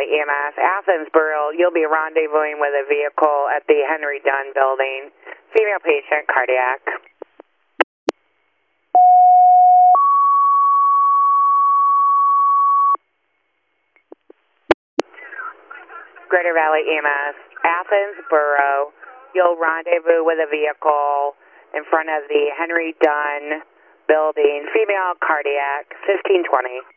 Valley EMS, Athensboro, you'll be rendezvousing with a vehicle at the Henry Dunn building. Female patient, cardiac. Greater Valley EMS, Athensboro, you'll rendezvous with a vehicle in front of the Henry Dunn building. Female, cardiac, 1520.